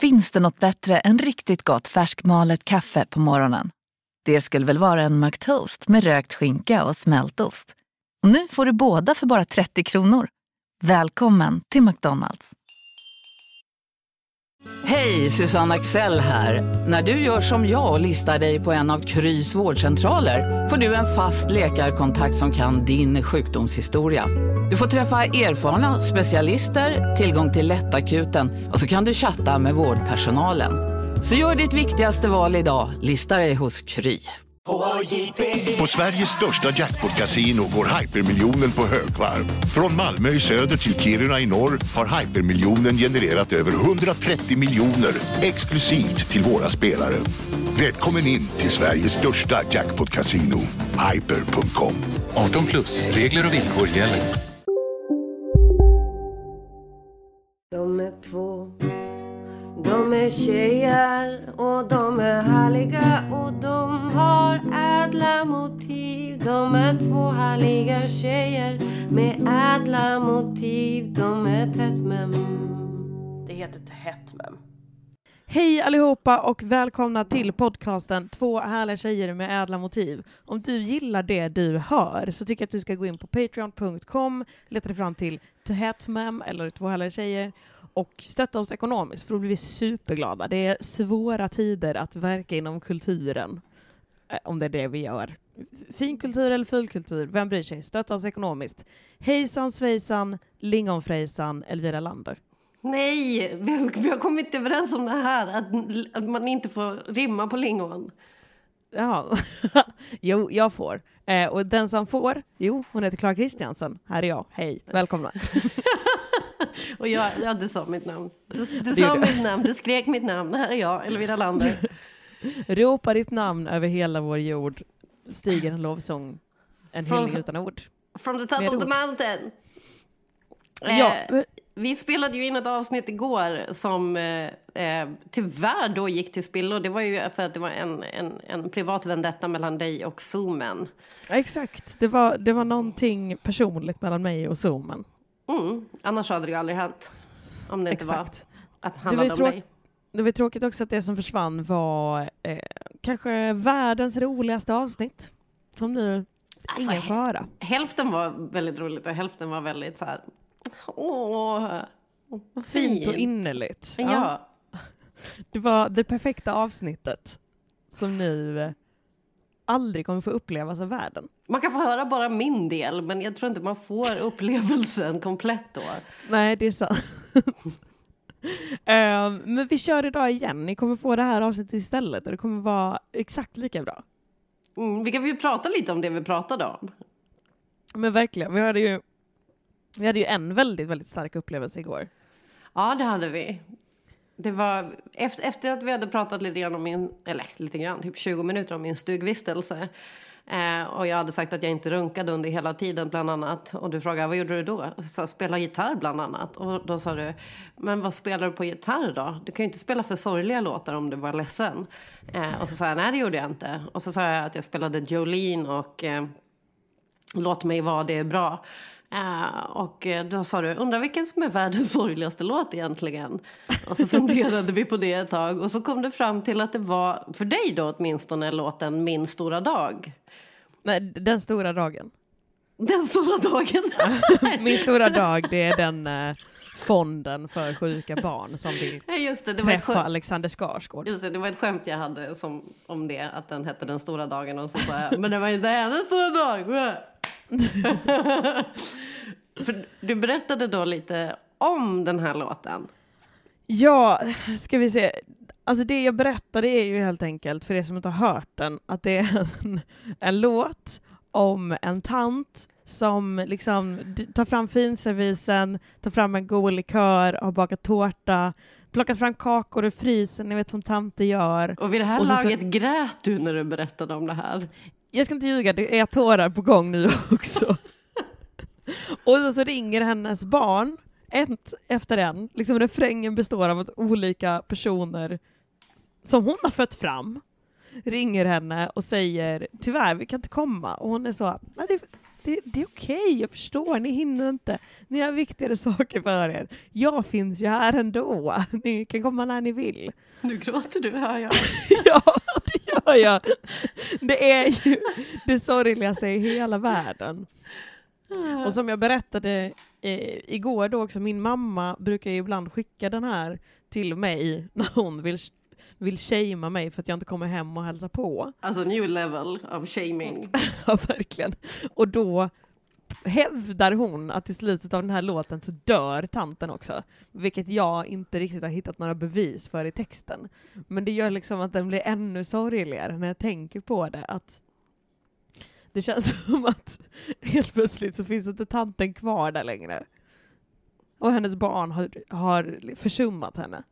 Finns det något bättre än riktigt gott färskmalet kaffe på morgonen? Det skulle väl vara en McToast med rökt skinka och smältost. Och nu får du båda för bara 30 kronor. Välkommen till McDonald's. Hej, Susanne Axel här. När du gör som jag och listar dig på en av Krys vårdcentraler får du en fast läkarkontakt som kan din sjukdomshistoria. Du får träffa erfarna specialister, tillgång till lättakuten och så kan du chatta med vårdpersonalen. Så gör ditt viktigaste val idag, lista dig hos Kry. På Sveriges största jackpot-casino går hypermiljonen på högvarv. Från Malmö i söder till Kiruna i norr har hypermiljonen genererat över 130 miljoner exklusivt till våra spelare. Välkommen in till Sveriges största jackpot-casino, hyper.com. 18 plus, regler och villkor gäller. De är två, de är tjejer och de är härliga och de har ädla motiv. De är två härliga tjejer med ädla motiv. De är Tättmem. Det heter Tättmem. Hej allihopa och välkomna till podcasten Två härliga tjejer med ädla motiv. Om du gillar det du hör så tycker jag att du ska gå in på patreon.com, leta dig fram till Tättmem eller Två härliga tjejer och stötta oss ekonomiskt, för då blir vi superglada. Det är svåra tider att verka inom kulturen, om det är det vi gör. Finkultur eller fulkultur, vem bryr sig? Stötta oss ekonomiskt. Hejsan svejsan, lingonfrejsan, Elvira Lander. Nej, vi har kommit överens om det här, att man inte får rimma på lingon. Ja, jo, jag får. Och den som får, hon heter Clara Kristiansen. Här är jag, hej, välkomna. Och du sa mitt namn. Du sa mitt namn, du skrek mitt namn. Här är jag, Elvira Lander. Ropa ditt namn över hela vår jord. Stiger en lovsång. En hyllning utan ord. From the top of the mountain. Ja. Vi spelade ju in ett avsnitt igår som tyvärr då gick till spillo. Det var ju för att det var en privat vendetta mellan dig och Zoomen. Ja, exakt. Det var någonting personligt mellan mig och Zoomen. Annars hade det ju aldrig hänt. Om det inte var att han det handlade om dig. Det var tråkigt också att det som försvann var kanske världens roligaste avsnitt. Som nu ingen får höra. Hälften var väldigt roligt och hälften var väldigt så här... Fint och innerligt. Ja. Det var det perfekta avsnittet som nu aldrig kommer få upplevas av världen. Man kan få höra bara min del, men jag tror inte man får upplevelsen komplett då. Nej, det är sant. Men vi kör idag igen. Ni kommer få det här avsnittet istället och det kommer vara exakt lika bra. Vi kan ju prata lite om det vi pratade om. Men verkligen, vi hade ju en väldigt, väldigt stark upplevelse igår. Ja, det hade vi. Det var efter att vi hade pratat lite grann typ 20 minuter om min stugvistelse. Och jag hade sagt att jag inte runkade under hela tiden bland annat. Och du frågade, vad gjorde du då? Så spela gitarr bland annat. Och då sa du, men vad spelar du på gitarr då? Du kan ju inte spela för sorgliga låtar om du var ledsen. Och så sa jag, nej det gjorde jag inte. Och så sa jag att jag spelade Jolene och Låt mig vara, det är bra. Och då sa du, undrar vilken som är världens sorgligaste låt egentligen. Och så funderade vi på det ett tag. Och så kom det fram till att det var, för dig då åtminstone, låten Min stora dag. Nej, Den stora dagen. Den stora dagen? Min stora dag, det är den fonden för sjuka barn som vill träffa Alexander Skarsgård. Just det, det var ett skämt jag hade om det, att den hette Den stora dagen. Och så sa jag, men det var inte hennes stora dag. För du berättade då lite om den här låten. Ja, ska vi se. Alltså det jag berättade är ju helt enkelt, för er som inte har hört den, att det är en låt om en tant som liksom tar fram finservisen, tar fram en god likör, har bakat tårta, plockat fram kakor ur frysen, ni vet som tanter gör. Och vid det här laget grät du när du berättade om det här. Jag ska inte ljuga, det är tårar på gång nu också. Och så ringer hennes barn, ett efter en. Liksom refrängen består av att olika personer som hon har fött fram ringer henne och säger, tyvärr vi kan inte komma. Och hon är så, nej, Det är okej, jag förstår. Ni hinner inte. Ni har viktigare saker för er. Jag finns ju här ändå. Ni kan komma när ni vill. Nu gråter du, hör jag. Ja, det gör jag. Det är ju det sorgligaste i hela världen. Och som jag berättade igår då också, min mamma brukar ju ibland skicka den här till mig när hon vill shamea mig för att jag inte kommer hem och hälsa på. Alltså new level of shaming. Ja, verkligen. Och då hävdar hon att i slutet av den här låten så dör tanten också. Vilket jag inte riktigt har hittat några bevis för i texten. Men det gör liksom att den blir ännu sorgligare när jag tänker på det. Att det känns som att helt plötsligt så finns inte tanten kvar där längre. Och hennes barn har försummat henne.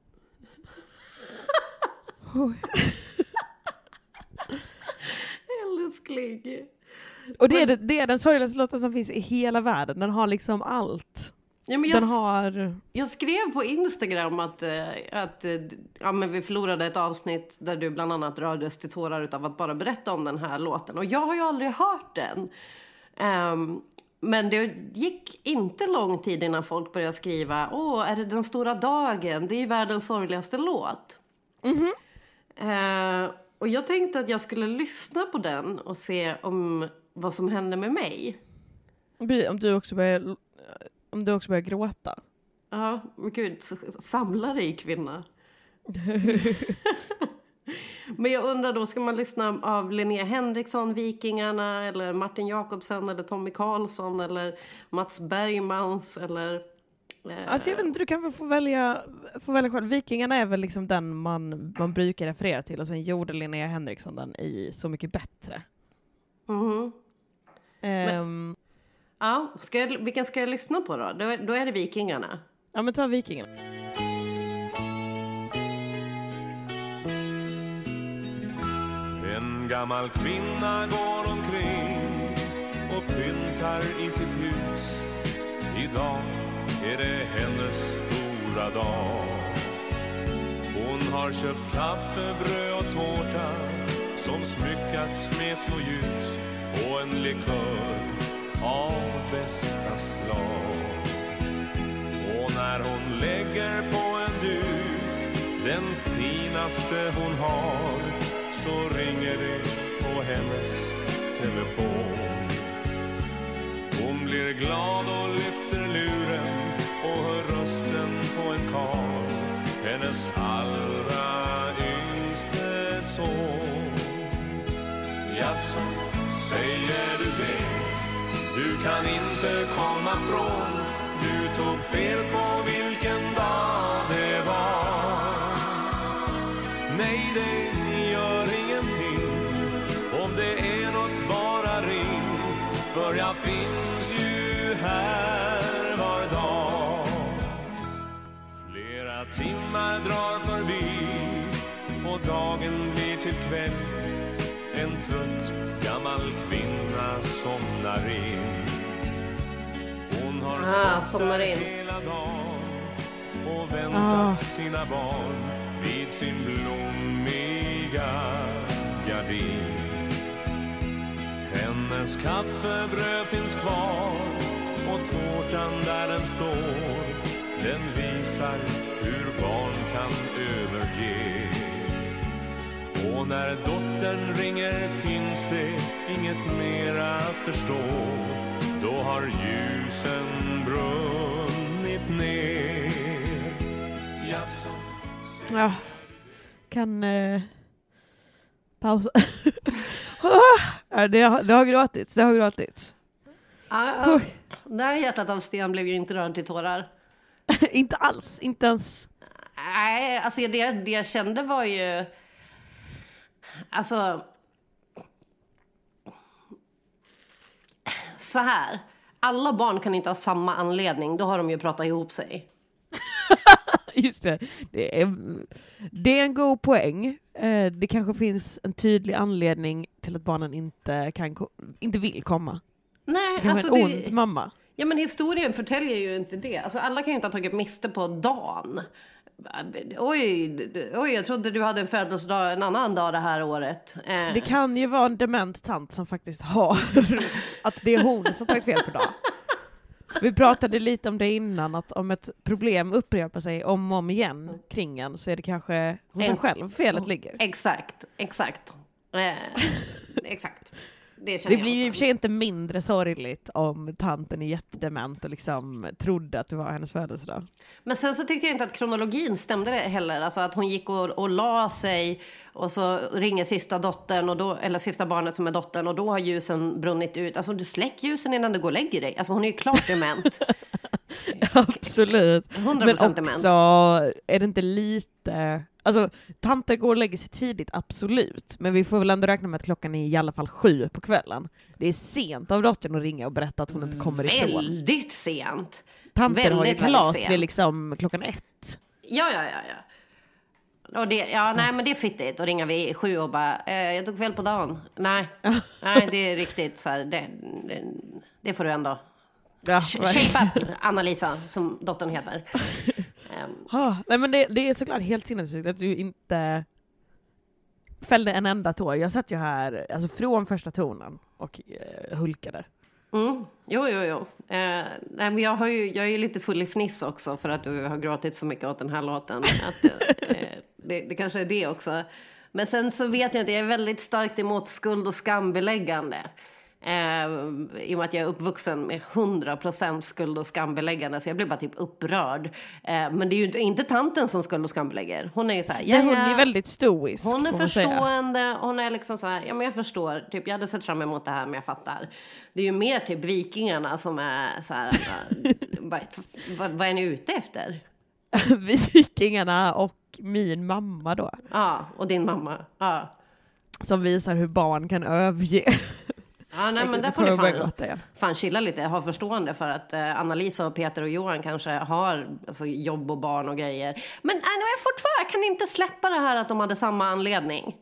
Älskling. Och det är den sorgligaste låten som finns i hela världen. Den har liksom allt. Ja, men jag skrev på Instagram att men vi förlorade ett avsnitt där du bland annat rördes till tårar utav att bara berätta om den här låten. Och jag har ju aldrig hört den. Men det gick inte lång tid innan folk började skriva: är det den stora dagen? Det är ju världens sorgligaste låt. Och jag tänkte att jag skulle lyssna på den och se vad som hände med mig. Om du också börjar gråta. Ja, men gud, samla dig, kvinna. Men jag undrar då, ska man lyssna av Linnea Henriksson, Vikingarna, eller Martin Jakobsen, eller Tommy Karlsson, eller Mats Bergmans, eller... Alltså jag vet inte, du kan få välja själv. Vikingarna är väl liksom den man brukar referera till, och sen gjorde Linnea Henriksson den i Så mycket bättre. Vilken ska jag lyssna på då? Då är det Vikingarna. Ja, men ta Vikingarna. En gammal kvinna går omkring och pyntar i sitt hus. Idag är det hennes stora dag. Hon har köpt kaffe, bröd och tårta som smyckats med små ljus och en likör av bästa slag. Och när hon lägger på en duk den finaste hon har, så ringer det på hennes telefon. Hon blir glad och lyfter luren och hör rösten på en karl, hennes allra yngste son. Jaså, säger du det? Du kan inte komma från. Du tog fel på vilken dag det var. Nej, det gör ingenting. Om det är något, bara ring. För jag finns ju här var dag. Flera timmar drar förbi och dagen blir till kväll. En trött gammal kvinna somnar in. Hon har stått där hela dagen och väntat sina barn vid sin blommiga gardin. Hennes kaffebröd finns kvar och tårtan där den står, den visar hur barn kan överge. Och när dottern ringer finns det inget mer att förstå. Då har ljusen brunnit ner. Jaså, ja, kan pausa. Det har gråtits. Det har gråtits. Det här hjärtat av sten blev ju inte rörd till tårar. Inte alls, inte ens. Nej, alltså det jag kände var ju... Alltså... Så här. Alla barn kan inte ha samma anledning. Då har de ju pratat ihop sig. Just det. Det är en god poäng. Det kanske finns en tydlig anledning till att barnen inte vill komma. Nej, det kanske är en ond mamma. Ja, men historien förtäljer ju inte det. Alltså alla kan ju inte ha tagit miste på dagen. Oj, jag trodde du hade en födelsedag en annan dag det här året. Det kan ju vara en dement tant som faktiskt har att det är hon som tagit fel på dag. Vi pratade lite om det innan, att om ett problem upprepar sig om och om igen kring en, så är det kanske hos en själv felet ligger. Exakt. Exakt. Det blir ju i och för sig inte mindre sorgligt om tanten är jättedement och liksom trodde att det var hennes födelsedag. Men sen så tyckte jag inte att kronologin stämde heller. Alltså att hon gick och la sig och så ringer sista dottern och då, eller sista barnet som är dottern, och då har ljusen brunnit ut. Alltså du släcker ljusen innan du går och lägger dig. Alltså hon är ju klart dement. Absolut. 100% men också är det inte lite... Alltså, tanter går och lägger sig tidigt, absolut. Men vi får väl ändå räkna med att klockan är i alla fall 7 på kvällen. Det är sent av dottern att ringa och berätta att hon inte kommer ifrån. Väldigt sent. Tanter har ju kalas vid liksom klockan 1. Ja. Och nej, men det är fittigt att ringa vid 7 och bara, jag tog fel på dagen. Nej, det är riktigt så här, det får du ändå. Ja, shape up, Anna-Lisa, som dottern heter. Nej, men det är såklart helt sinnessjukt att du inte fällde en enda tår. Jag satt ju här alltså från första tonen och hulkade. Jo. Nej, men jag är ju lite full i fniss också för att du har gråtit så mycket åt den här låten. Att, det kanske är det också. Men sen så vet jag att jag är väldigt starkt emot skuld- och skambeläggande. I och med att jag är uppvuxen med 100% skuld- och skambeläggande, så jag blir bara typ upprörd. Men det är ju inte tanten som skuld- och skambelägger. Hon är ju så här, hon är väldigt stoisk. Hon är förstående. Hon är liksom så här, ja men jag förstår. Typ, jag hade sett fram emot det här, men jag fattar. Det är ju mer typ vikingarna som är så här, vad är ni ute efter? Vikingarna och min mamma då. Ja, och din mamma. Ja. Som visar hur barn kan överge. Ja, nej, men där får ni fan chilla lite, ha förstående för att Anna-Lisa och Peter och Johan kanske har alltså, jobb och barn och grejer. Men jag kan inte släppa det här att de hade samma anledning.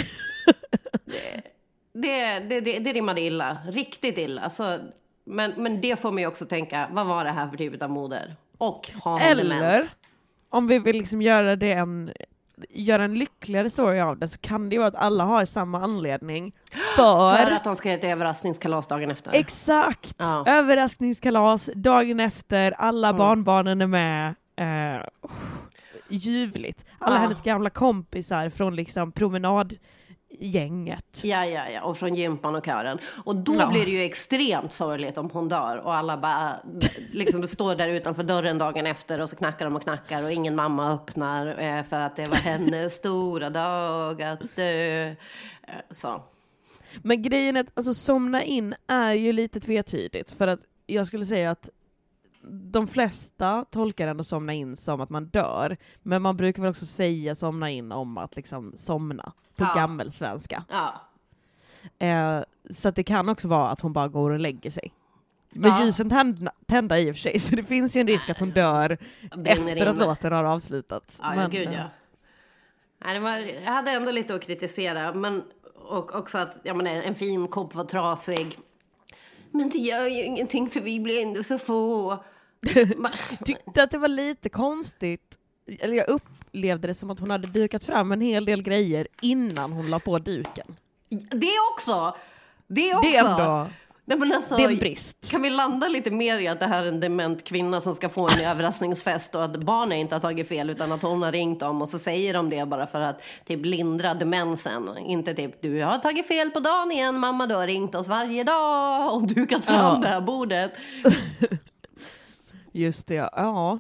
det rimmade illa, riktigt illa. Alltså, men det får mig också tänka, vad var det här för typ av moder? Och ha demens. Om vi vill liksom göra en lyckligare story av det, så kan det ju vara att alla har samma anledning för att de ska ha ett överraskningskalas dagen efter. Exakt! Ja. Överraskningskalas dagen efter, alla barnbarnen är med. Ljuvligt. Alla hennes gamla kompisar från liksom promenadgänget. Ja, och från gympan och kören. Och då blir det ju extremt sorgligt om hon dör och alla bara liksom står där utanför dörren dagen efter och så knackar de och knackar och ingen mamma öppnar för att det var hennes stora dag att dö. Så. Men grejen är att alltså, somna in är ju lite tvetydigt, för att jag skulle säga att de flesta tolkar ändå somna in som att man dör, men man brukar väl också säga somna in om att liksom somna på gammelsvenska. Så att det kan också vara att hon bara går och lägger sig. Men ljusen tända i och för sig, så det finns ju en risk att hon dör efter att låten har avslutats. Ja, gud ja. Jag hade ändå lite att kritisera, men och också att en fin kopp var trasig. Men det gör ju ingenting för vi blir ändå så få. Tyckte att det var lite konstigt. Eller jag upplevde det som att hon hade dukat fram en hel del grejer innan hon la på duken. Det också. Det är ändå... Nej, men alltså, det är en brist. Kan vi landa lite mer i att det här är en dement kvinna som ska få en överraskningsfest och att barnen inte har tagit fel utan att hon har ringt dem och så säger de det bara för att typ lindra demensen. Inte typ, du har tagit fel på dagen igen mamma, du har ringt oss varje dag och dukat fram det här bordet. Just det, ja.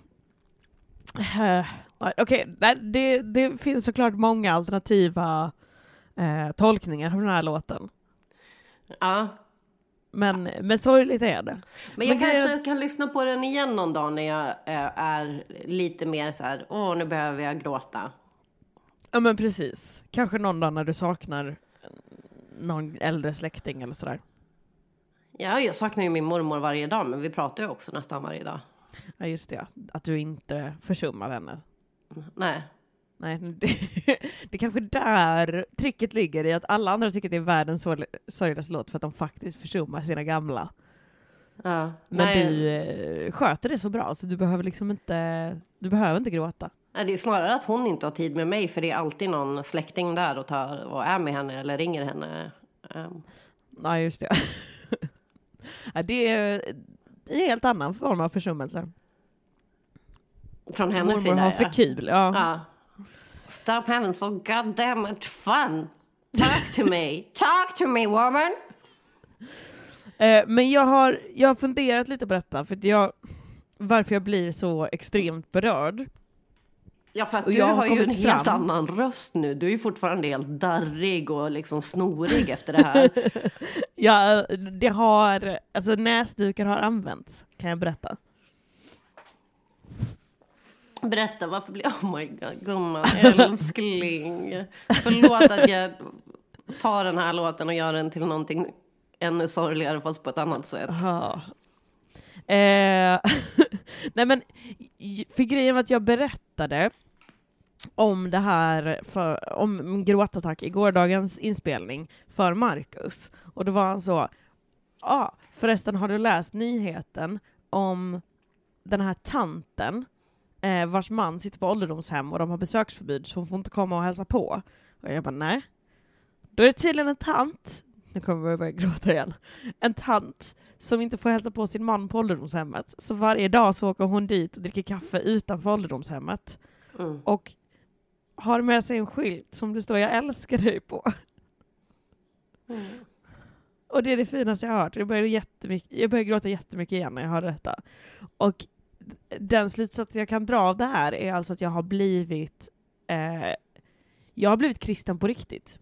Okej, det finns såklart många alternativa tolkningar av den här låten. Ja. Men sorgligt är det. Men jag kanske kan lyssna på den igen någon dag när jag är lite mer så här, nu behöver jag gråta. Ja, men precis. Kanske någon dag när du saknar någon äldre släkting eller sådär. Ja, jag saknar ju min mormor varje dag, men vi pratar ju också nästan varje dag. Ja, just det. Att du inte försummar henne. Nej, det kanske där tricket ligger i att alla andra tycker att det är världens sorgligaste låt för att de faktiskt försummar sina gamla. Ja. Men du sköter det så bra så du behöver liksom inte gråta. Det är snarare att hon inte har tid med mig, för det är alltid någon släkting där och tar och är med henne eller ringer henne. Nej, just det. Ja, det är en helt annan form av försummelse. Från hennes sida, har för kul, ja. Stop having so goddamn much fun. Talk to me. Talk to me, woman. Men jag har funderat lite på detta, för varför jag blir så extremt berörd. Ja, för att du har ju en helt annan röst nu. Du är ju fortfarande helt darrig och liksom snorig efter det här. Ja, alltså näsdukar har använts, kan jag berätta. Berätta, varför blir... Oh my god, gumman, älskling. Förlåt att jag tar den här låten och gör den till någonting ännu sorgligare, fast på ett annat sätt. Nej, men för grejen var att jag berättade om det här om gråtattack i gårdagens inspelning för Marcus. Och då var han så, förresten, har du läst nyheten om den här tanten vars man sitter på ålderdomshem och de har besöksförbud, så hon får inte komma och hälsa på. Och jag bara, nej. Då är det tydligen en tant, nu kommer jag börja gråta igen, en tant som inte får hälsa på sin man på ålderdomshemmet. Så varje dag så åker hon dit och dricker kaffe utanför ålderdomshemmet. Och har med sig en skylt som det står "Jag älskar dig" på. Och det är det finaste jag har hört. Jag började gråta jättemycket igen när jag hörde detta. Och den slutsatsen jag kan dra av det här är alltså att jag har blivit kristen på riktigt.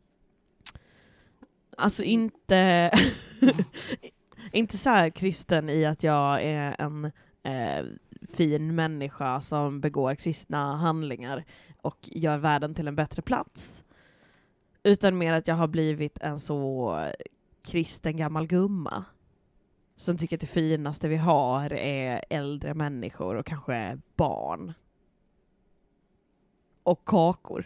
Alltså inte inte så här kristen i att jag är en fin människa som begår kristna handlingar och gör världen till en bättre plats. Utan mer att jag har blivit en så kristen gammal gumma som tycker att det finaste vi har är äldre människor och kanske barn. Och kakor.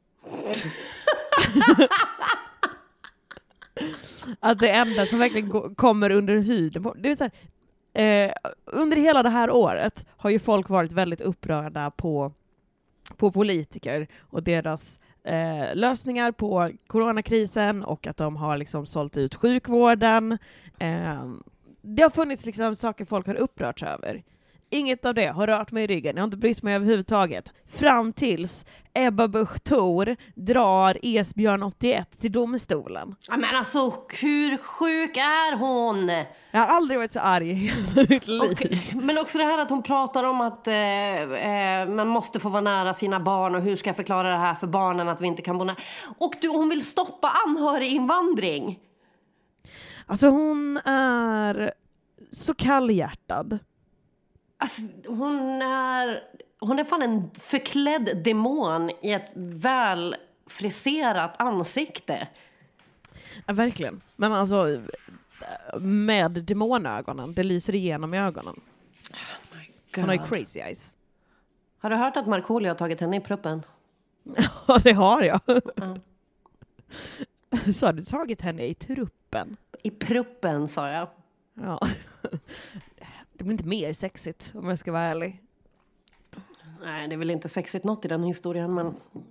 Att det enda som verkligen kommer under huden på, det är så här, under hela det här året har ju folk varit väldigt upprörda på politiker och deras lösningar på coronakrisen, och att de har liksom sålt ut sjukvården. Det har funnits liksom saker folk har upprörts över. Inget av det har rört mig i ryggen. Jag har inte brytt mig överhuvudtaget. Fram tills Ebba Busch Thor drar Esbjörn 81 till domstolen. Men alltså, hur sjuk är hon? Jag har aldrig varit så arg i hela mitt liv. Men också det här att hon pratar om att man måste få vara nära sina barn, och hur ska jag förklara det här för barnen att vi inte kan bo nära. Och hon vill stoppa anhöriginvandring. Alltså hon är så kallhjärtad. Alltså, hon är fan en förklädd demon i ett väl friserat ansikte. Ja, verkligen. Men alltså, med demonögonen, det lyser igenom i ögonen. Oh my God. Hon har ju crazy eyes. Har du hört att Markoolio har tagit henne i pruppen? Ja, det har jag. Så har du tagit henne i truppen? I pruppen, sa jag. Ja. Det blir inte mer sexigt, om jag ska vara ärlig. Nej, det är väl inte sexigt något i den historien, men...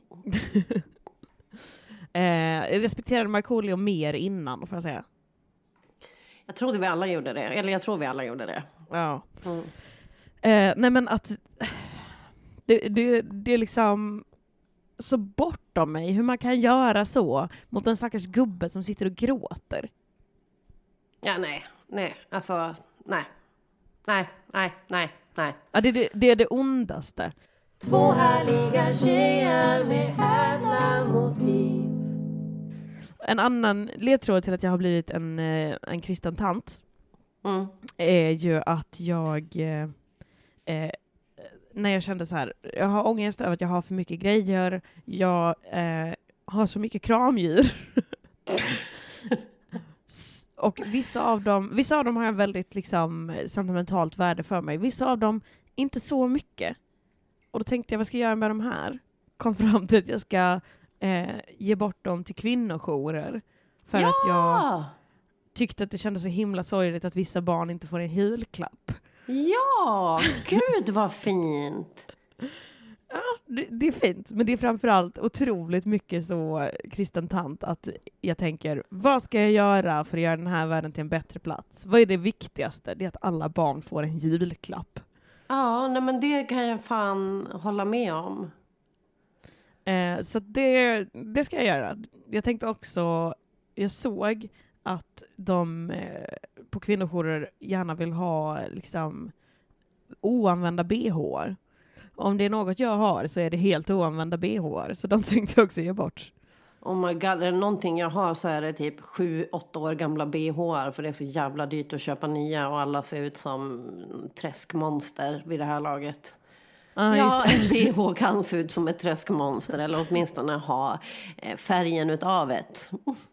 Jag respekterade Markoolio mer innan, får jag säga. Jag tror vi alla gjorde det. Ja. Nej, men att... Det är liksom så bortom mig hur man kan göra så mot en stackars gubbe som sitter och gråter. Ja, nej. Alltså, nej. Ja, det är det ondaste. Två härliga tjejer med ädla motiv. En annan ledtråd till att jag har blivit en kristen tant är ju att jag när jag kände så här, jag har ångest över att jag har för mycket grejer, jag har så mycket kramdjur. Och vissa av dem har jag väldigt liksom sentimentalt värde för mig. Vissa av dem inte så mycket. Och då tänkte jag, vad ska jag göra med de här? Kom fram till att jag ska ge bort dem till kvinnojourer. För att jag tyckte att det kändes så himla sorgligt att vissa barn inte får en julklapp. Ja, gud vad fint. Ja, det är fint, men det är framförallt otroligt mycket så kristen tant att jag tänker, vad ska jag göra för att göra den här världen till en bättre plats? Vad är det viktigaste? Det är att alla barn får en julklapp. Ja, nej, men det kan jag fan hålla med om. Så det ska jag göra. Jag tänkte också, jag såg att de på kvinnojourer gärna vill ha liksom oanvända BH:ar. Om det är något jag har så är det helt oanvända BH:ar. Så de tänkte jag också ge bort. Oh my god, är det någonting jag har så är det typ 7-8 år gamla BH:ar. För det är så jävla dyrt att köpa nya och alla ser ut som träskmonster vid det här laget. Ja, en BH kan se ut som ett träskmonster eller åtminstone ha färgen utav ett.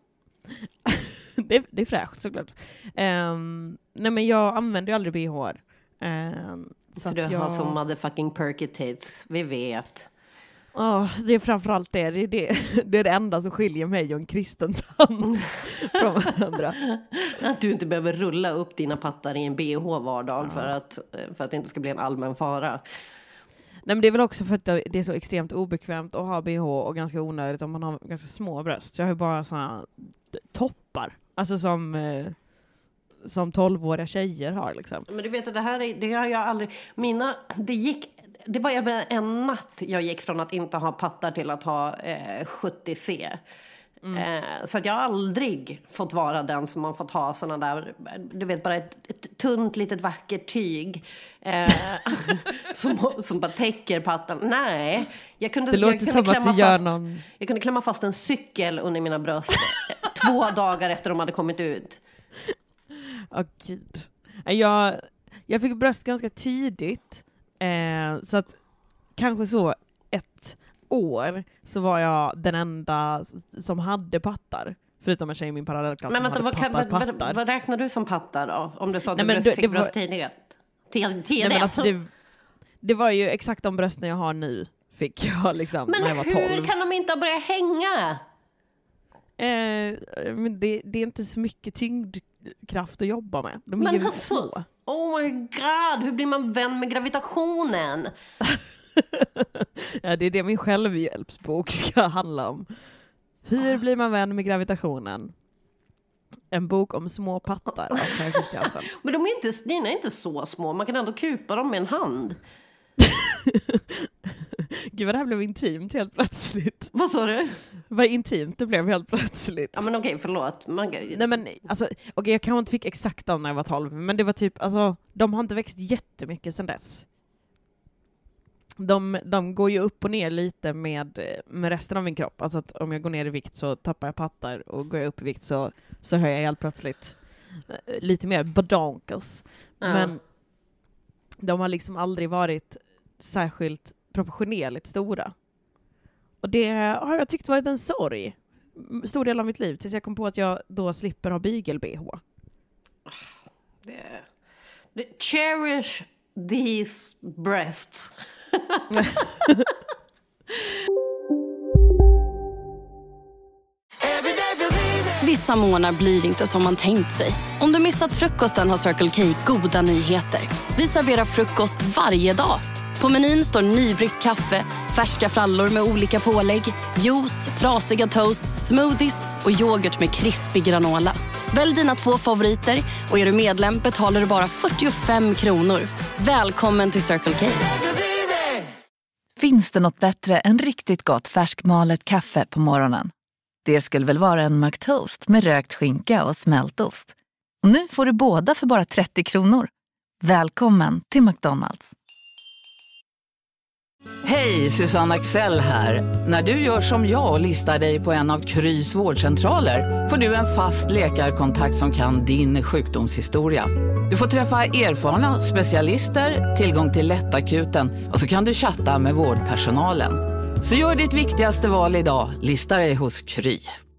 Det är fräscht såklart. Nej, men jag använder ju aldrig BH. Så du har som motherfucking perky tits, vi vet. Det är framförallt det. Det är det enda som skiljer mig och en kristen tant från varandra. Att du inte behöver rulla upp dina pattar i en BH vardag för att det inte ska bli en allmän fara. Nej, men det är väl också för att det är så extremt obekvämt att ha BH och ganska onödigt om man har ganska små bröst. Så jag har ju bara såna toppar. Alltså som 12-åriga tjejer har liksom. Men du vet att det har jag aldrig... Det var över en natt jag gick från att inte ha pattar till att ha 70C. Så att jag har aldrig fått vara den som har fått ha såna där, du vet, bara ett tunt litet vackert tyg som bara täcker pattan. Nej, jag kunde klämma fast en cykel under mina bröst 2 dagar efter de hade kommit ut. Gud. Jag fick bröst ganska tidigt, så att kanske så 1 år så var jag den enda som hade pattar. Förutom en tjej i min parallellklass som hade pattar. Vad räknar du som pattar då? Om du sa att du fick bröst tidigt. Det var ju exakt de brösten jag har nu. Fick jag liksom när jag var 12. Men hur kan de inte börja hänga? Men det är inte så mycket tyngdkraft att jobba med. De är ju små. Oh my god, hur blir man vän med gravitationen? Ja, det är det min självhjälpsbok ska handla om. Hur blir man vän med gravitationen? En bok om små pattar av Per Kristiansen. Men dina är inte så små. Man kan ändå kupa dem med en hand. Gud, vad det här blev intimt helt plötsligt. Vad sa du? Vad intimt det blev helt plötsligt. Ja, men okej, förlåt. Nej, men alltså, jag kanske inte fick exakt dem när jag var 12. Men det var typ, alltså, de har inte växt jättemycket sedan dess. De går ju upp och ner lite med resten av min kropp. Alltså att om jag går ner i vikt så tappar jag pattar, och går jag upp i vikt så hör jag helt plötsligt lite mer badonkers. Men de har liksom aldrig varit särskilt proportionerligt stora. Och det har jag tyckt varit en sorg. Stor del av mitt liv, tills jag kom på att jag då slipper ha bygel-BH. Cherish these breasts. Vissa månader blir inte som man tänkt sig. Om du missat frukosten har Circle K goda nyheter. Vi serverar frukost varje dag. På menyn står nybryggt kaffe, färska frallor med olika pålägg, juice, frasiga toasts, smoothies och yoghurt med krispig granola. Välj dina 2 favoriter och är du medlem betalar du bara 45 kronor. Välkommen till Circle K. Finns det något bättre än riktigt gott färskmalet kaffe på morgonen? Det skulle väl vara en McToast med rökt skinka och smältost. Och nu får du båda för bara 30 kronor. Välkommen till McDonald's. Hej, Susanne Axel här. När du gör som jag och listar dig på en av Krys vårdcentraler får du en fast läkarkontakt som kan din sjukdomshistoria. Du får träffa erfarna specialister, tillgång till lättakuten och så kan du chatta med vårdpersonalen. Så gör ditt viktigaste val idag, lista dig hos Kry.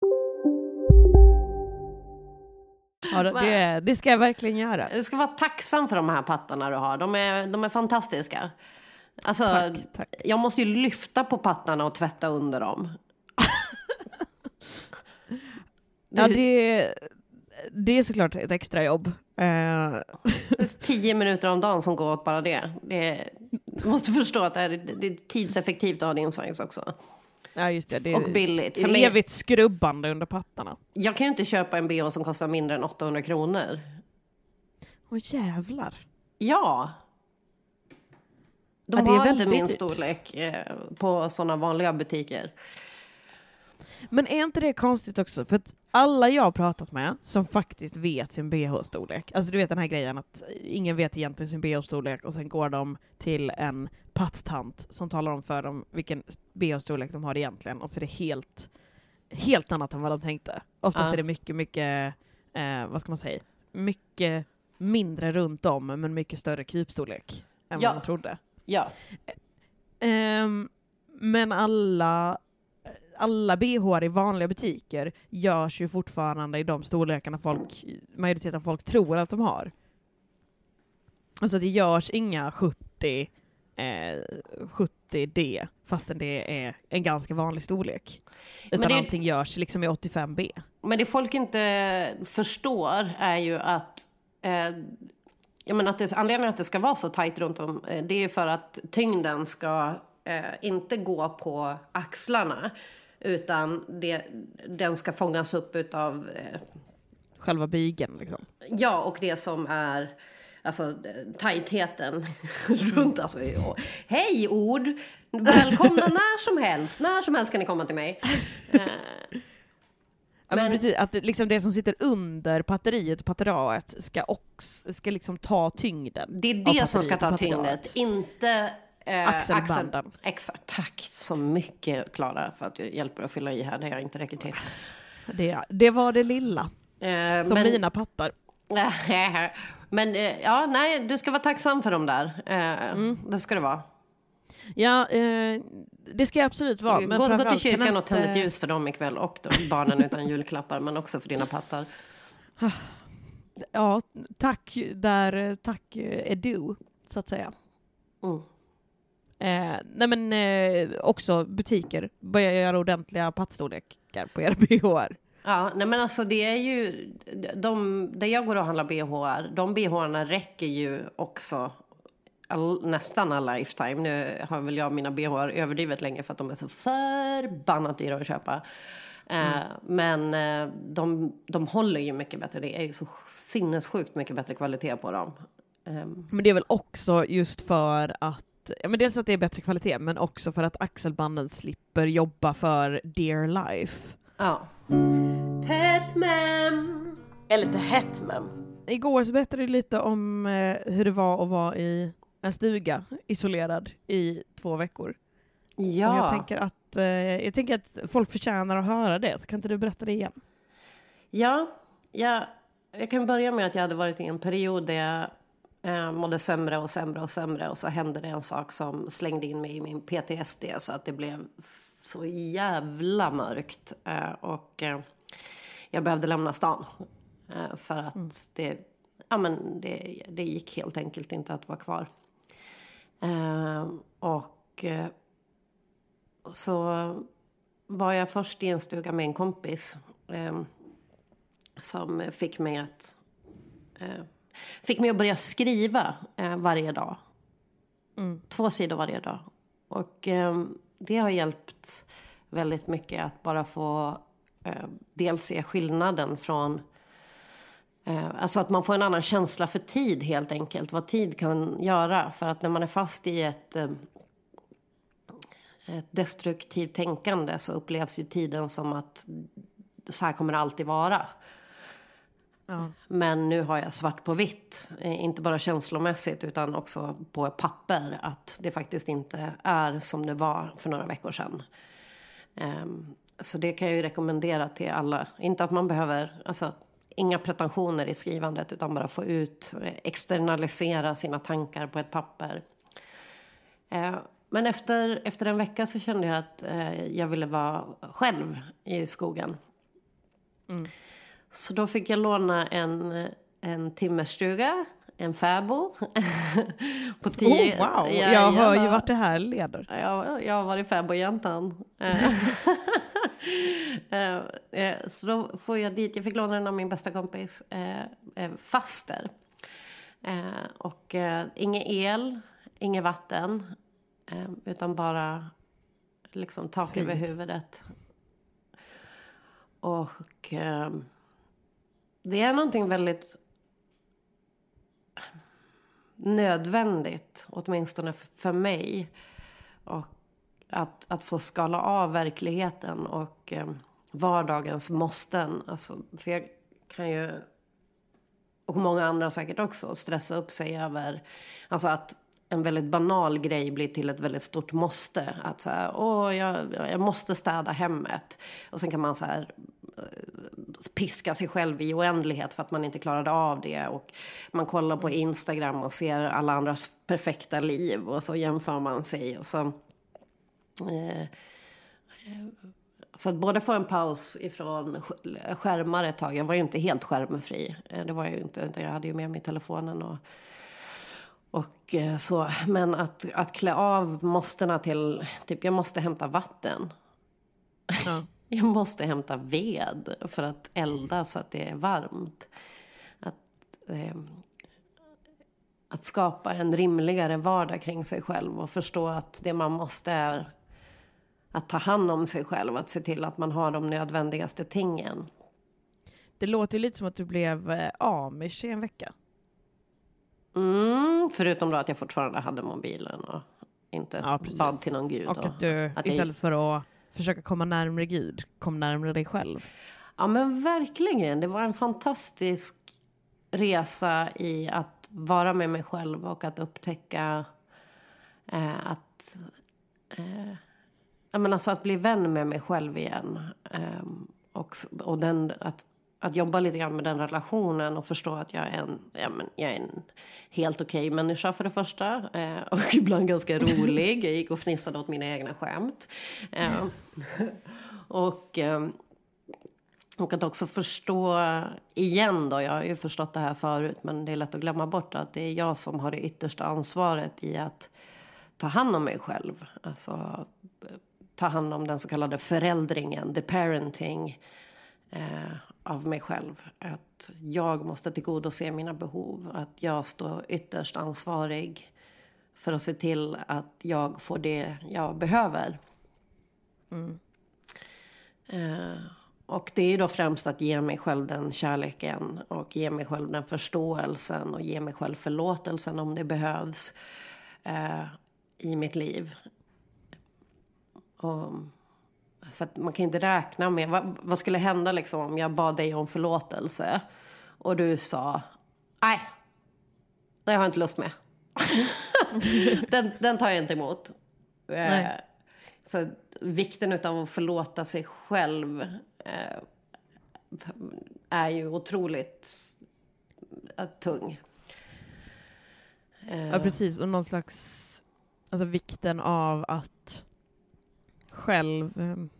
Ja, det ska jag verkligen göra. Du ska vara tacksam för de här pattarna du har. De är fantastiska. Alltså, tack. Jag måste ju lyfta på pattarna och tvätta under dem. Ja, det är såklart ett extra jobb. 10 minuter om dagen som går åt bara det. Du måste förstå att det är tidseffektivt att ha din size också. Ja, just det. Det är och billigt. För mig evigt skrubbande under pattarna. Jag kan ju inte köpa en BH som kostar mindre än 800 kronor. Åh jävlar. Ja. De har inte min storlek på sådana vanliga butiker. Men är inte det konstigt också? För att alla jag har pratat med som faktiskt vet sin BH-storlek. Alltså du vet den här grejen att ingen vet egentligen sin BH-storlek och sen går de till en pattant som talar om för dem vilken BH-storlek de har egentligen. Och så är det helt annat än vad de tänkte. Oftast är det mycket, vad ska man säga? Mycket mindre runt om men mycket större krypstorlek än vad man trodde. Ja. Men alla BH i vanliga butiker görs ju fortfarande i de storlekarna majoriteten av folk tror att de har. Alltså det görs inga 70D fastän det är en ganska vanlig storlek. Utan allting görs liksom i 85B. Men det folk inte förstår är ju att anledningen att det ska vara så tajt runt om, det är ju för att tyngden ska inte gå på axlarna utan den ska fångas upp utav själva bygeln liksom. Ja, och det som är alltså tajtheten runt alltså. Hej ord! Välkomna när som helst kan ni komma till mig. Men precis, att liksom det som sitter under batteriet och patteraet ska liksom ta tyngden. Det är det som ska ta tyngden, inte axelbanden. Exakt, tack så mycket Klara för att du hjälper att fylla i här där jag inte räcker till. Det var det lilla. Som mina pattar. Men nej, du ska vara tacksam för dem där. Det ska det vara. Ja, det ska jag absolut vara. Men gå till kyrkan och tänd ett ljus för dem ikväll och barnen utan julklappar, men också för dina pattar. Ja, tack är du, så att säga. Nej men också butiker börjar göra ordentliga pattstorlekar på era BHR. Ja, nej men alltså det är ju där jag går och handlar BHR, de BHRna räcker ju också nästan alla lifetime. Nu har väl jag mina BHR överdrivet länge för att de är så förbannat dyra att köpa. Men de håller ju mycket bättre. Det är ju så sinnessjukt mycket bättre kvalitet på dem. Men det är väl också just för att dels att det är bättre kvalitet, men också för att axelbanden slipper jobba för dear life. Ja. Tätmem. Eller till hetmem. Igår så berättade du lite om hur det var att vara i en stuga isolerad i 2 veckor. Ja. Och jag tänker att folk förtjänar att höra det, så kan inte du berätta det igen? Ja, jag kan börja med att jag hade varit i en period där jag mådde sämre och sämre och så hände det en sak som slängde in mig i min PTSD så att det blev så jävla mörkt och jag behövde lämna stan för att det gick helt enkelt inte att vara kvar. Och så var jag först i en stuga med en kompis som fick mig att börja skriva varje dag. 2 sidor varje dag. Och det har hjälpt väldigt mycket att bara få dels se skillnaden från alltså att man får en annan känsla för tid helt enkelt. Vad tid kan göra. För att när man är fast i ett destruktivt tänkande så upplevs ju tiden som att så här kommer det alltid vara. Ja. Men nu har jag svart på vitt, inte bara känslomässigt utan också på ett papper, att det faktiskt inte är som det var för några veckor sedan. Så det kan jag ju rekommendera till alla. Inte att man behöver, alltså inga pretensioner i skrivandet utan bara få ut, externalisera sina tankar på ett papper. Men efter en vecka så kände jag att jag ville vara själv i skogen. Så då fick jag låna en timmerstuga, en fäbo. På 10. Wow, jag hör ju vart det här leder. Jag har varit fäbojäntan. Så då får jag dit, jag fick låna den av min bästa kompis, faster. Och ingen el, inget vatten. Utan bara liksom tak över huvudet. Och det är någonting väldigt nödvändigt, åtminstone för mig. Och att få skala av verkligheten och vardagens måsten. Alltså, för jag kan ju, och många andra säkert också, stressa upp sig över alltså att en väldigt banal grej blir till ett väldigt stort måste. Att så här, jag måste städa hemmet. Och sen kan man så här piska sig själv i oändlighet för att man inte klarade av det. Och man kollar på Instagram och ser alla andras perfekta liv. Och så jämför man sig. Och så att både få en paus ifrån skärmar ett tag. Jag var ju inte helt skärmfri. Det var jag ju inte. Jag hade ju med mig telefonen och så. Men att klä av måstena till typ jag måste hämta vatten. Ja. Jag måste hämta ved för att elda så att det är varmt. Att skapa en rimligare vardag kring sig själv och förstå att det man måste är att ta hand om sig själv. Att se till att man har de nödvändigaste tingen. Det låter ju lite som att du blev amish i en vecka. Förutom då att jag fortfarande hade mobilen och inte bad till någon gud. Och att du istället för att försöka komma närmare Gud, kom närmare dig själv. Ja men verkligen. Det var en fantastisk resa i att vara med mig själv och att upptäcka att bli vän med mig själv igen. Och att jobba lite grann med den relationen och förstå att jag är en helt okej människa för det första. Och ibland ganska rolig. Jag gick och fnissade åt mina egna skämt. Och att också förstå igen då. Jag har ju förstått det här förut, men det är lätt att glömma bort att det är jag som har det yttersta ansvaret i att ta hand om mig själv. Alltså ta hand om den så kallade föräldringen, the parenting av mig själv. Att jag måste tillgodose mina behov. Att jag står ytterst ansvarig för att se till att jag får det jag behöver. Och det är ju då främst att ge mig själv den kärleken och ge mig själv den förståelsen och ge mig själv förlåtelsen om det behövs i mitt liv. För att man kan inte räkna med vad skulle hända liksom om jag bad dig om förlåtelse och du sa nej, det har jag inte lust med. den tar jag inte emot. Så vikten av att förlåta sig själv är ju otroligt tung. Ja, precis. Och någon slags vikten av att själv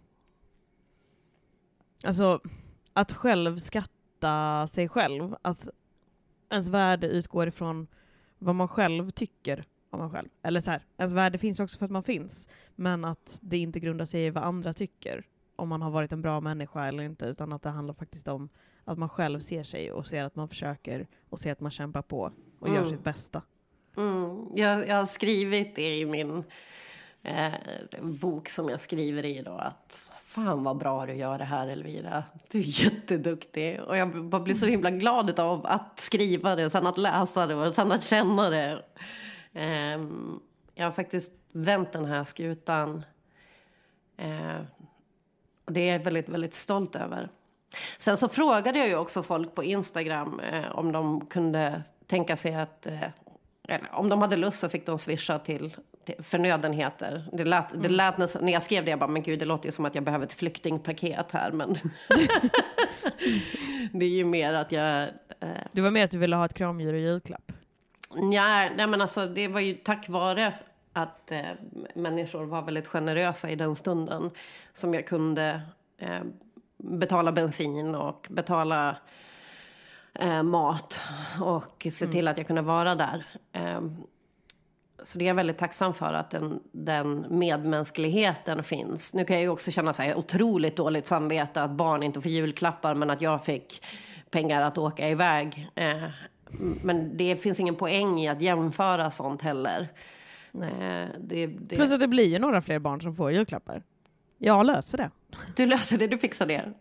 att själv skatta sig själv, att ens värde utgår ifrån vad man själv tycker om man själv, eller så här, ens värde finns också för att man finns, men att det inte grundar sig i vad andra tycker om man har varit en bra människa eller inte, utan att det handlar faktiskt om att man själv ser sig och ser att man försöker och ser att man kämpar på och gör sitt bästa. Jag har skrivit det i min bok som jag skriver i då, att fan vad bra du gör det här, Elvira, du är jätteduktig, och jag bara blir så himla glad av att skriva det och sen att läsa det och sen att känna det. Jag har faktiskt vänt den här skutan och det är jag väldigt, väldigt stolt över. Sen så frågade jag ju också folk på Instagram om de kunde tänka sig att eller om de hade lust så fick de swisha till förnödenheter. Det lät när jag skrev det, jag bara, men gud, det låter ju som att jag behöver ett flyktingpaket här, men det är ju mer att jag Det var mer att du ville ha ett kramdjur och julklapp. Nej, men alltså det var ju tack vare att människor var väldigt generösa i den stunden som jag kunde betala bensin och betala mat och se till att jag kunde vara där. Så det är jag väldigt tacksam för, att den medmänskligheten finns. Nu kan jag ju också känna så här otroligt dåligt samvete att barn inte får julklappar, men att jag fick pengar att åka iväg. Men det finns ingen poäng i att jämföra sånt heller. Plus att det blir ju några fler barn som får julklappar. Jag löser det. Du löser det, du fixar det.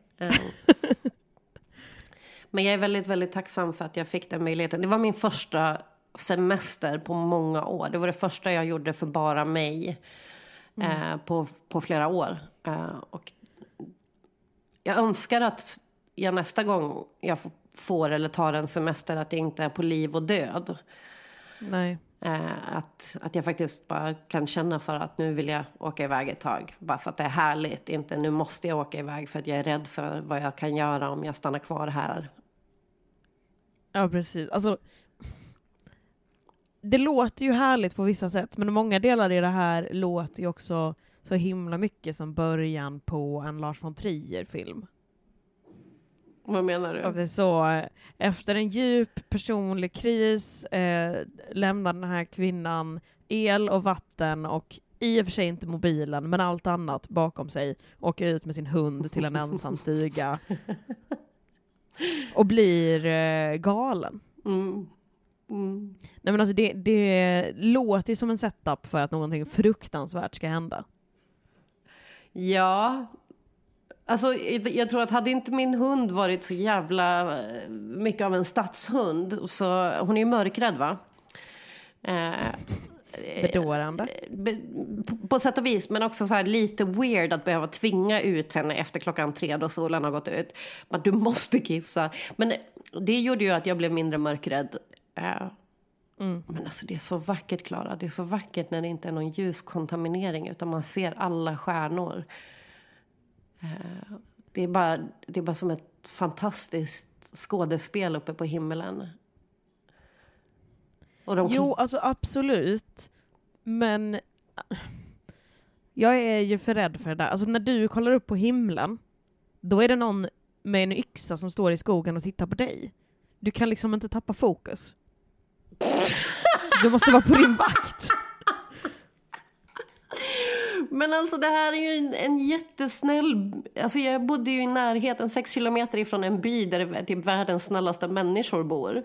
Men jag är väldigt, väldigt tacksam för att jag fick den möjligheten. Det var min första semester på många år. Det var det första jag gjorde för bara mig på flera år. Och jag önskar att jag nästa gång jag får eller tar en semester att det inte är på liv och död. Nej. Att jag faktiskt bara kan känna för att nu vill jag åka iväg ett tag. Bara för att det är härligt. Inte nu måste jag åka iväg för att jag är rädd för vad jag kan göra om jag stannar kvar här. Ja, precis. Alltså, det låter ju härligt på vissa sätt. Men många delar i det här låter ju också så himla mycket som början på en Lars von Trier-film. Vad menar du? Att det är så, efter en djup personlig kris lämnar den här kvinnan el och vatten och i och för sig inte mobilen men allt annat bakom sig, åker ut med sin hund till en ensam stuga och blir galen. Nej, men alltså det låter som en setup för att någonting fruktansvärt ska hända. Ja. Alltså, jag tror att hade inte min hund varit så jävla mycket av en stadshund, så hon är ju mörkrädd, va? Bedårande. På sätt och vis, men också så här lite weird att behöva tvinga ut henne efter 3:00 då solen har gått ut. Men du måste kissa. Men det gjorde ju att jag blev mindre mörkrädd. Men alltså det är så vackert, Klara. Det är så vackert när det inte är någon ljuskontaminering utan man ser alla stjärnor. Det är bara som ett fantastiskt skådespel uppe på himmelen. Och Jo, alltså absolut. Men jag är ju för rädd för det där. Alltså när du kollar upp på himlen, då är det någon med en yxa som står i skogen och tittar på dig. Du kan liksom inte tappa fokus. Du måste vara på din vakt. Men alltså det här är ju en jättesnäll... Alltså jag bodde ju i närheten 6 kilometer ifrån en by där det är typ världens snällaste människor bor.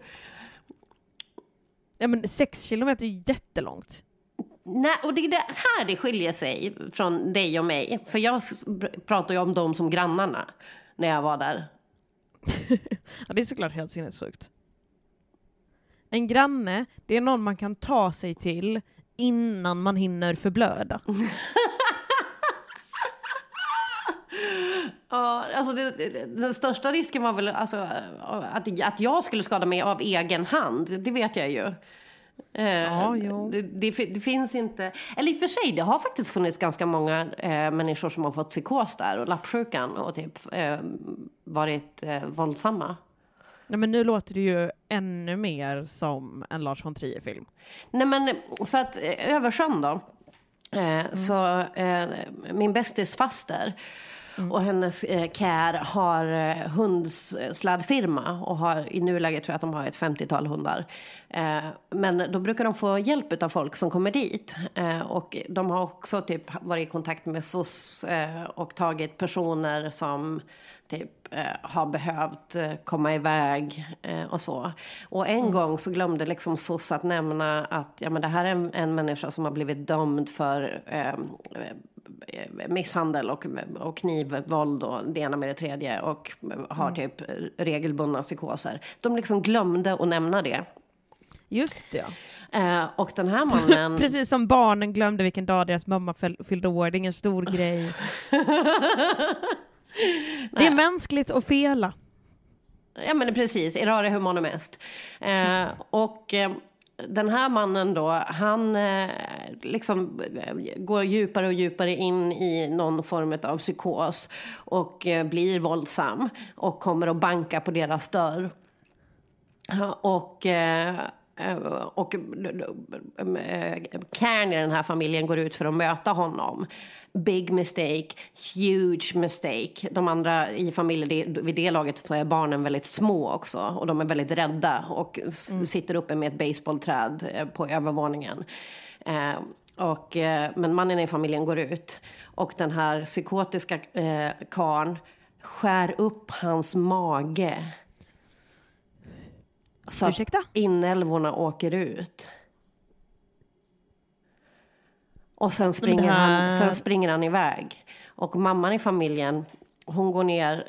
Ja, men 6 kilometer är jättelångt. Nej, och det är det här det skiljer sig från dig och mig. För jag pratar ju om dem som grannarna när jag var där. Ja, det är såklart helt sinnessjukt. En granne, det är någon man kan ta sig till innan man hinner förblöda. Ja, alltså den största risken var väl alltså, att jag skulle skada mig av egen hand. Det vet jag ju. Ja, jo. Det finns inte... Eller i och för sig, det har faktiskt funnits ganska många människor som har fått psykos där och lappsjukan och typ varit våldsamma. Nej, men nu låter det ju ännu mer som en Lars von Trier-film. Nej, men för att Översjön då, så min bästis faster och hennes care har hundslädfirma och har i nuläget tror jag att de har ett 50-tal hundar. Men då brukar de få hjälp av folk som kommer dit. Och de har också typ varit i kontakt med SOS och tagit personer som typ har behövt komma iväg och så. Och en gång så glömde liksom SOS att nämna att ja, men det här är en människa som har blivit dömd för misshandel och knivvåld och det ena med det tredje och har typ regelbundna psykoser. De liksom glömde att nämna det. Just det. Och den här mannen... Precis som barnen glömde vilken dag deras mamma fyllde år. Det är ingen stor grej. Det är mänskligt att fela. Ja, men precis. Errare humanum est. Och den här mannen då, han liksom går djupare och djupare in i någon form av psykos och blir våldsam och kommer att banka på deras dörr. Och Karen i den här familjen går ut för att möta honom. Big mistake, huge mistake. De andra i familjen, vid det laget så är barnen väldigt små också. Och de är väldigt rädda och sitter uppe med ett baseballträd på övervåningen. Men mannen i familjen går ut. Och den här psykotiska karn skär upp hans mage. Så att inälvorna åker ut. Och sen springer han iväg. Och mamman i familjen, hon går ner,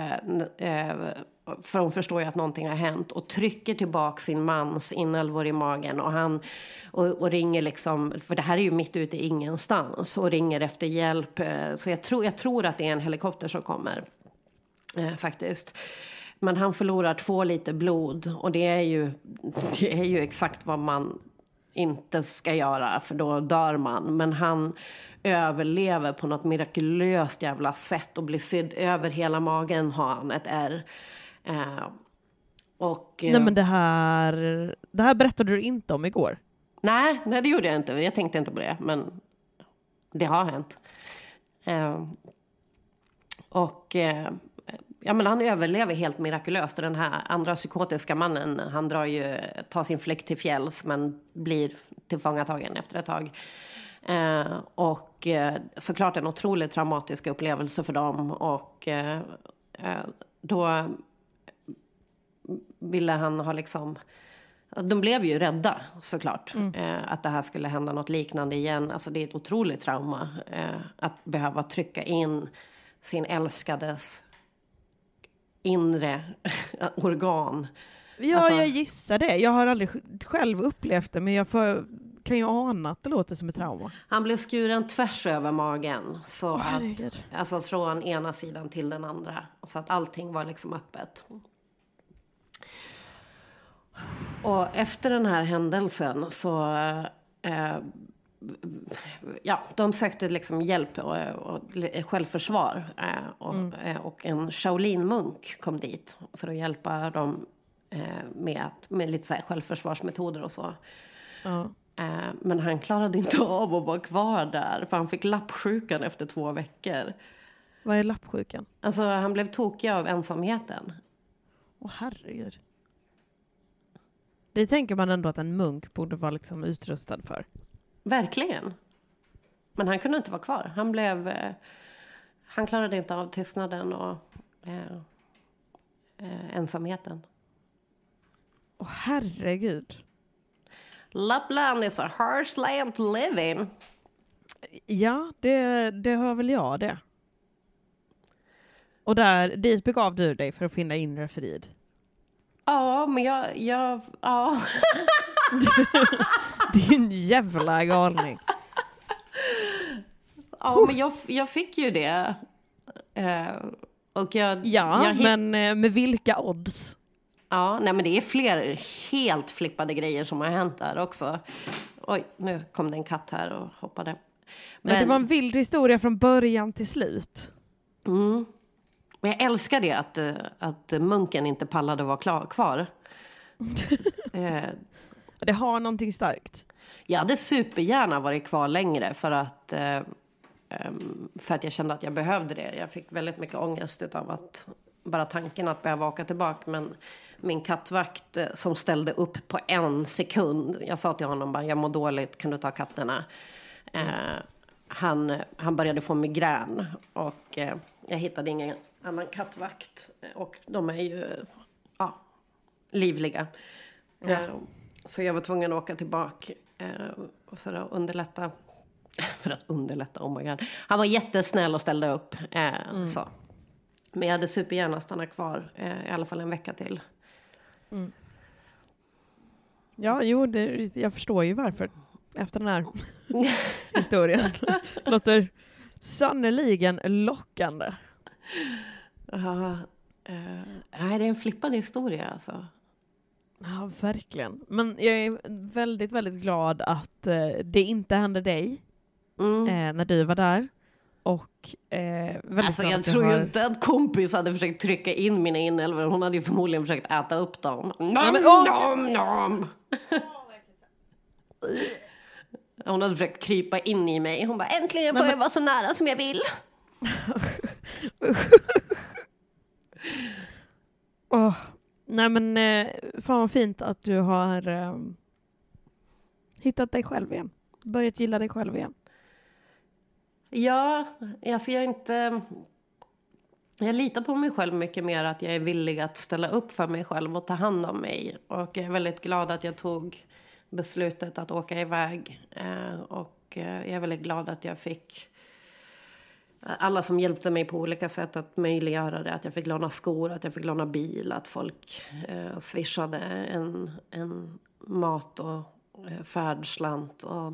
för hon förstår ju att någonting har hänt. Och trycker tillbaka sin mans inälvor i magen. Och han och ringer liksom, för det här är ju mitt ute i ingenstans. Och ringer efter hjälp. Så jag tror att det är en helikopter som kommer. Faktiskt. Men han förlorar 2 liter blod. Och det är ju exakt vad man inte ska göra, för då dör man. Men han överlever på något mirakulöst jävla sätt och blir sydd över hela magen, har han ett ärr. Nej, men det här berättade du inte om igår. Nej, det gjorde jag inte. Jag tänkte inte på det, men det har hänt. Ja, men han överlever helt mirakulöst. Den här andra psykotiska mannen, han tar sin fläkt till fjälls, men blir tillfångatagen efter ett tag. Och såklart en otroligt traumatisk upplevelse för dem. Och då ville han ha liksom... De blev ju rädda, såklart. Att det här skulle hända något liknande igen. Alltså det är ett otroligt trauma. Att behöva trycka in sin älskades inre organ. Ja, alltså, jag gissar det. Jag har aldrig själv upplevt det, men jag kan ju ana att det låter som ett trauma. Han blev skuren tvärs över magen. Så alltså från ena sidan till den andra. Så att allting var liksom öppet. Och efter den här händelsen så... de sökte liksom hjälp och självförsvar. Och en Shaolin-munk kom dit för att hjälpa dem med lite så här självförsvarsmetoder och så. Men han klarade inte av att vara kvar där, för han fick lappsjukan efter 2 veckor. Vad är lappsjukan? Alltså han blev tokig av ensamheten. Åh, herregud. Det tänker man ändå att en munk borde vara liksom utrustad för. Verkligen. Men han kunde inte vara kvar. Han klarade inte av tystnaden och ensamheten. Åh, herregud. Lappland is a harsh land to live in. Ja, det hör väl jag det. Och dit begav du dig för att finna inre frid. Ja, men jag ja. Din jävla galning. Ja, men jag fick ju det. Och men med vilka odds? Ja, nej, men det är fler helt flippade grejer som har hänt där också. Oj, nu kom det en katt här och hoppade. Men det var en vild historia från början till slut. Men jag älskar det att munken inte pallade vara kvar. Det har någonting starkt. Jag hade supergärna varit kvar längre för att jag kände att jag behövde det. Jag fick väldigt mycket ångest av att bara tanken att behöva åka tillbaka. Men min kattvakt som ställde upp på 1 sekund. Jag sa till honom bara, jag mår dåligt, kan du ta katterna? Han började få migrän och jag hittade ingen annan kattvakt. Och de är ju livliga. Så jag var tvungen att åka tillbaka för att underlätta. Oh my God. Han var jättesnäll och ställde upp. Så. Men jag hade supergärna stannat kvar i alla fall en vecka till. Ja, jag förstår ju varför. Efter den här historien. Låter sannoliken lockande. Nej, det är en flippad historia alltså. Ja, verkligen. Men jag är väldigt, väldigt glad att det inte hände dig när du var där. Och alltså jag tror ju inte att kompis hade försökt trycka in mina inälvor. Hon hade ju förmodligen försökt äta upp dem. Nom. Hon hade försökt krypa in i mig. Hon bara, äntligen får jag vara så nära som jag vill. Nej men fan vad fint att du har hittat dig själv igen. Börjat gilla dig själv igen. Ja, alltså jag litar på mig själv mycket mer, att jag är villig att ställa upp för mig själv och ta hand om mig. Och jag är väldigt glad att jag tog beslutet att åka iväg och jag är väldigt glad att jag fick alla som hjälpte mig på olika sätt att möjliggöra det. Att jag fick låna skor, att jag fick låna bil, att folk swishade en mat och färdslant. Och,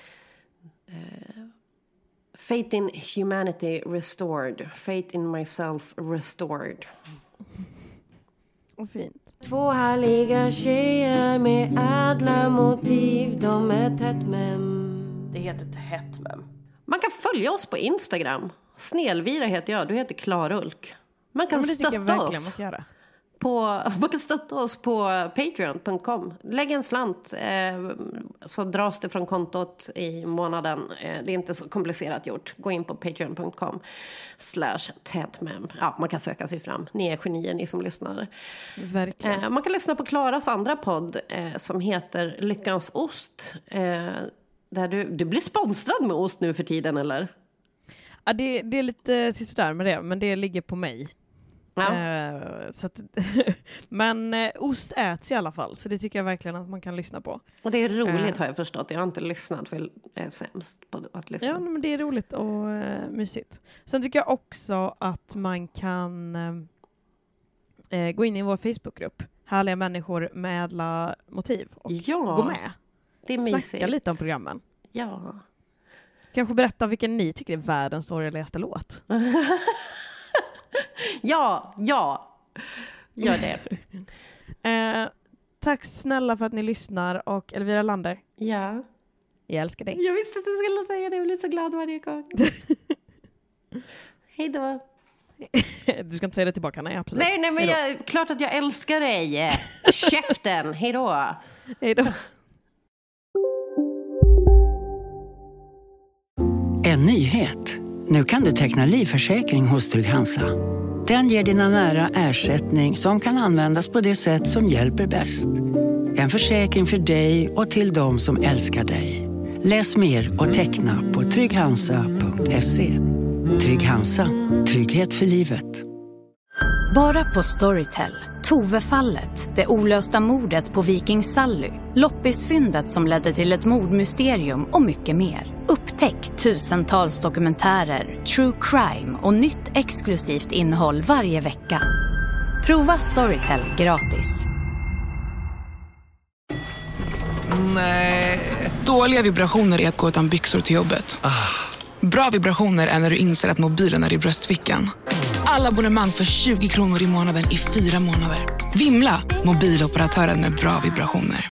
faith in humanity restored. Faith in myself restored. Och fint. 2 härliga tjejer med ädla motiv. De är tätt mem. Det heter tätt mem. Man kan följa oss på Instagram. Snällvira heter jag, du heter Klarulk. Man kan stötta oss. Man kan stötta oss på patreon.com. Lägg en slant så dras det från kontot i månaden. Det är inte så komplicerat gjort. Gå in på patreon.com/tätmem. Ja, man kan söka sig fram. Ni är genier, ni som lyssnar. Verkligen. Man kan lyssna på Klaras andra podd som heter Lyckans ost. Där du blir sponsrad med ost nu för tiden, eller? Ja, det är lite sådär med det, men det ligger på mig. Ja. Så att, men ost äts i alla fall, så det tycker jag verkligen att man kan lyssna på. Och det är roligt har jag förstått. Jag har inte lyssnat, för jag är sämst på att lyssna. Ja, men det är roligt och mysigt. Sen tycker jag också att man kan gå in i vår Facebookgrupp. Härliga människor med ädla motiv. Och gå med. Det är mysigt. Snacka lite om programmen. Ja. Kanske berätta vilken ni tycker är världens sorgligaste låt. Ja. Gör det. Tack snälla för att ni lyssnar. Och Elvira Lander. Ja. Jag älskar dig. Jag visste att du skulle säga det. Jag blir så glad varje gång. Hej då. Du ska inte säga det tillbaka, nej absolut. Nej, men klart att jag älskar dig. Käften, hej då. Hej då. En nyhet. Nu kan du teckna livförsäkring hos Trygg-Hansa. Den ger dina nära ersättning som kan användas på det sätt som hjälper bäst. En försäkring för dig och till de som älskar dig. Läs mer och teckna på trygghansa.se. Trygg-Hansa. Trygghet för livet. Bara på Storytel. Tove-fallet, det olösta mordet på Viking Sally, loppisfyndet som ledde till ett mordmysterium och mycket mer. Upptäck tusentals dokumentärer, true crime och nytt exklusivt innehåll varje vecka. Prova Storytel gratis. Nej. Dåliga vibrationer är att gå utan byxor till jobbet. Bra vibrationer är när du inser att mobilen är i bröstfickan. Alla abonnemang för 20 kronor i månaden i 4 månader. Vimla, mobiloperatören med bra vibrationer.